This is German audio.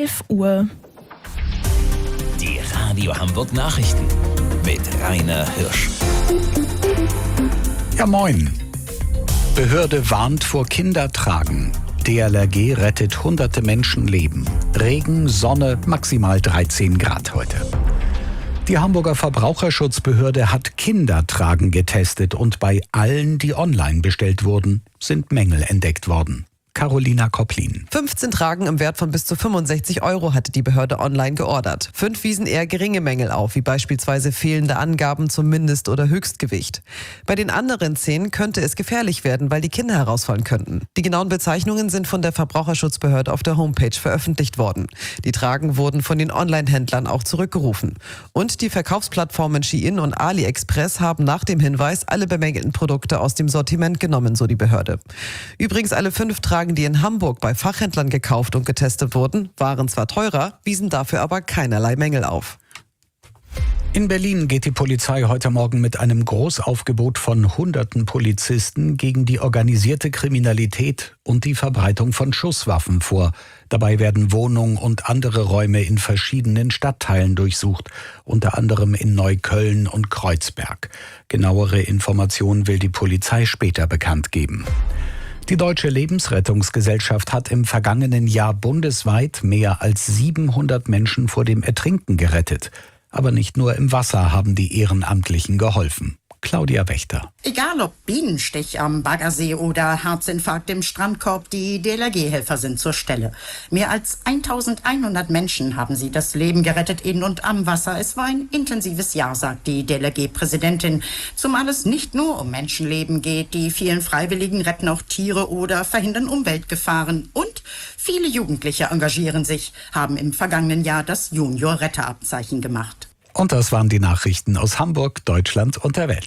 11 Uhr. Die Radio Hamburg Nachrichten mit Rainer Hirsch. Ja, moin. Behörde warnt vor Kindertragen. DLRG rettet hunderte Menschenleben. Regen, Sonne, maximal 13 Grad heute. Die Hamburger Verbraucherschutzbehörde hat Kindertragen getestet und bei allen, die online bestellt wurden, sind Mängel entdeckt worden. Carolina Kopplin. 15 Tragen im Wert von bis zu 65 € hatte die Behörde online geordert. 5 wiesen eher geringe Mängel auf, wie beispielsweise fehlende Angaben zum Mindest- oder Höchstgewicht. Bei den anderen 10 könnte es gefährlich werden, weil die Kinder herausfallen könnten. Die genauen Bezeichnungen sind von der Verbraucherschutzbehörde auf der Homepage veröffentlicht worden. Die Tragen wurden von den Online-Händlern auch zurückgerufen. Und die Verkaufsplattformen Shein und AliExpress haben nach dem Hinweis alle bemängelten Produkte aus dem Sortiment genommen, so die Behörde. Übrigens alle 5 Tragen, die in Hamburg bei Fachhändlern gekauft und getestet wurden, waren zwar teurer, wiesen dafür aber keinerlei Mängel auf. In Berlin geht die Polizei heute Morgen mit einem Großaufgebot von hunderten Polizisten gegen die organisierte Kriminalität und die Verbreitung von Schusswaffen vor. Dabei werden Wohnungen und andere Räume in verschiedenen Stadtteilen durchsucht, unter anderem in Neukölln und Kreuzberg. Genauere Informationen will die Polizei später bekannt geben. Die Deutsche Lebensrettungsgesellschaft hat im vergangenen Jahr bundesweit mehr als 700 Menschen vor dem Ertrinken gerettet. Aber nicht nur im Wasser haben die Ehrenamtlichen geholfen. Claudia Wächter. Egal ob Bienenstich am Baggersee oder Herzinfarkt im Strandkorb, die DLRG-Helfer sind zur Stelle. Mehr als 1100 Menschen haben sie das Leben gerettet in und am Wasser. Es war ein intensives Jahr, sagt die DLRG-Präsidentin. Zumal es nicht nur um Menschenleben geht. Die vielen Freiwilligen retten auch Tiere oder verhindern Umweltgefahren. Und viele Jugendliche engagieren sich, haben im vergangenen Jahr das Junior-Retterabzeichen gemacht. Und das waren die Nachrichten aus Hamburg, Deutschland und der Welt.